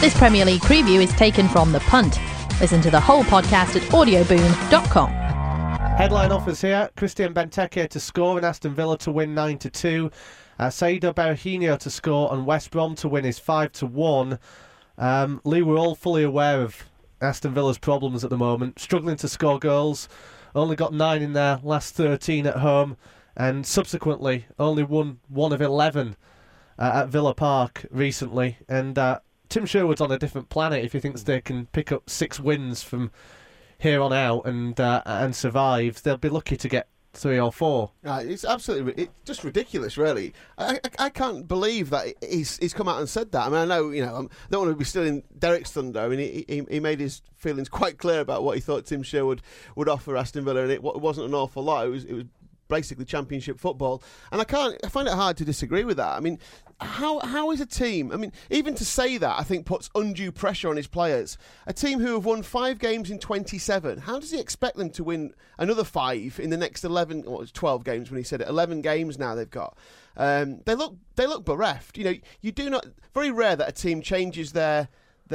This Premier League preview is taken from The Punt. Listen to the whole podcast at audioboom.com. Headline offers here: Christian Benteke to score and Aston Villa to win 9-2. Saido Berahino to score and West Brom to win is 5-1. Lee, we're all fully aware of Aston Villa's problems at the moment, struggling to score goals, only got 9 in their last 13 at home, and subsequently only won 1 of 11 at Villa Park recently. And Tim Sherwood's on a different planet if he thinks they can pick up 6 wins from here on out and survive. They'll be lucky to get 3 or 4. It's absolutely just ridiculous, really. I can't believe that he's come out and said that. I mean, I know, I don't want to be stealing Derek's thunder. I mean, he made his feelings quite clear about what he thought Tim Sherwood would offer Aston Villa, and it wasn't an awful lot. It was basically Championship football, and I find it hard to disagree with that. I mean, how is a team? I mean, even to say that, I think puts undue pressure on his players. A team who have won 5 games in 27. How does he expect them to win another 5 in the next 11 or 12 games? When he said it, 11 games now they've got. They look bereft. You do not. Very rare that a team changes their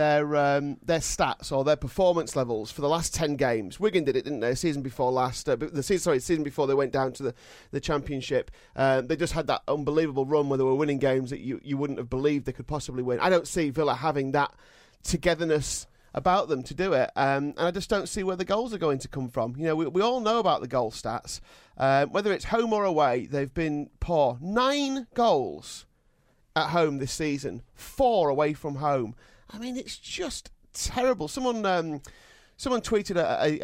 stats or their performance levels for the last 10 games. Wigan did it, didn't they? Season before last. Season before they went down to the Championship. They just had that unbelievable run where they were winning games that you wouldn't have believed they could possibly win. I don't see Villa having that togetherness about them to do it. And I just don't see where the goals are going to come from. We all know about the goal stats. Whether it's home or away, they've been poor. 9 goals at home this season, 4 away from home. I mean, it's just terrible. Someone tweeted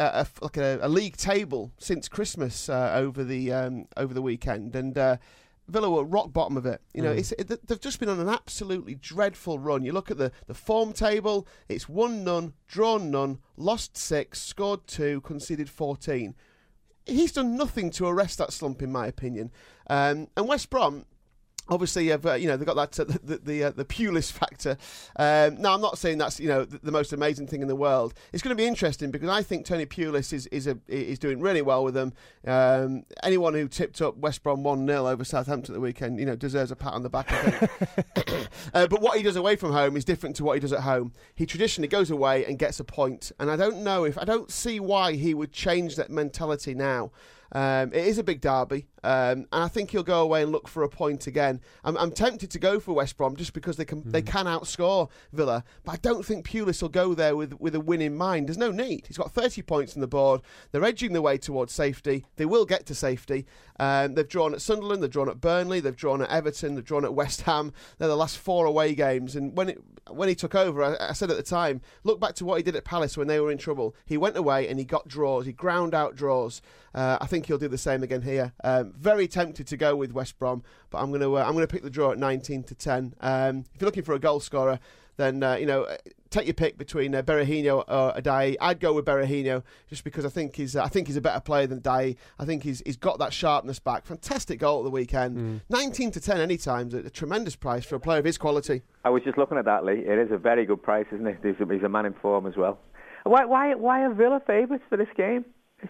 a league table since Christmas over the weekend, and Villa were rock bottom of it. They've just been on an absolutely dreadful run. You look at the form table; it's 1-0, drawn none, lost 6, scored 2, conceded 14. He's done nothing to arrest that slump, in my opinion. And West Brom. Obviously, they've got that the Pulis factor. Now, I'm not saying that's the most amazing thing in the world. It's going to be interesting because I think Tony Pulis is doing really well with them. Anyone who tipped up West Brom 1-0 over Southampton at the weekend, deserves a pat on the back, I think. But what he does away from home is different to what he does at home. He traditionally goes away and gets a point, and I don't see why he would change that mentality now. It is a big derby, and I think he'll go away and look for a point again. I'm tempted to go for West Brom just because they can outscore Villa, but I don't think Pulis will go there with a win in mind. There's no need. He's got 30 points on the board. They're edging their way towards safety. They will get to safety. They've drawn at Sunderland, they've drawn at Burnley, they've drawn at Everton, they've drawn at West Ham. They're the last 4 away games, and when he took over, I said at the time, look back to what he did at Palace when they were in trouble. He went away and he got draws. He ground out draws. I think he'll do the same again here. Very tempted to go with West Brom, but I'm going to pick the draw at 19-10. If you're looking for a goal scorer, then take your pick between Berahino or Ajayi. I'd go with Berahino just because I think he's a better player than Ajayi. I think he's got that sharpness back. Fantastic goal at the weekend. 19-10 any time is a tremendous price for a player of his quality. I was just looking at that, Lee. It is a very good price, isn't it? He's a man in form as well. Why are Villa favourites for this game?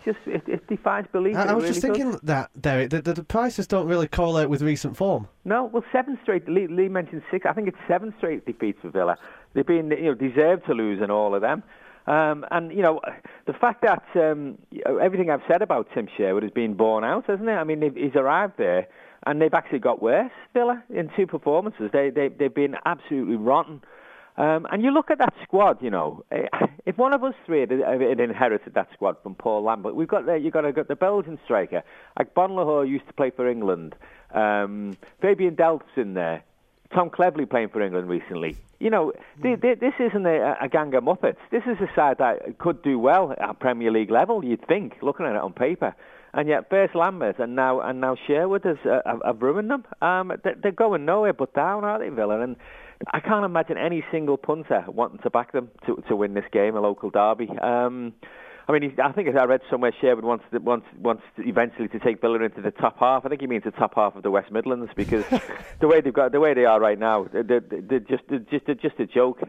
It defies belief. I was just thinking that, Derek, the prices don't really correlate with recent form. No, well, 7 straight. Lee mentioned 6. I think it's 7 straight defeats for Villa. They've been, deserved to lose in all of them. And the fact that everything I've said about Tim Sherwood has been borne out, hasn't it? I mean, he's arrived there, and they've actually got worse. Villa in 2 performances, they've been absolutely rotten. And you look at that squad, if one of us 3 had inherited that squad from Paul Lambert, you've got the Belgian striker. Like Bonlahor used to play for England. Fabian Delph's in there. Tom Cleverley playing for England recently. This isn't a gang of Muppets. This is a side that could do well at Premier League level, you'd think, looking at it on paper. And yet, first Lambert and now Sherwood have ruined them. They're going nowhere but down, aren't they, Villa? And I can't imagine any single punter wanting to back them to win this game, a local derby. I think I read somewhere Sherwood wants eventually to take Villa into the top half. I think he means the top half of the West Midlands because the way they are right now, they're just a joke.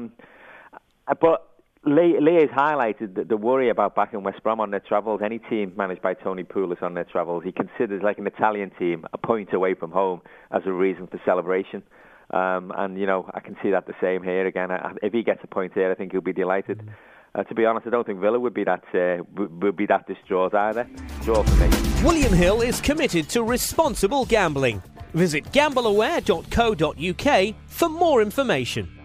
But Lee has highlighted the worry about backing West Brom on their travels. Any team managed by Tony Pulis on their travels, he considers, like an Italian team, a point away from home as a reason for celebration. And, you know, I can see that the same here again. If he gets a point here, I think he'll be delighted. To be honest, I don't think Villa would be that distraught either. Draw for me. William Hill is committed to responsible gambling. Visit gambleaware.co.uk for more information.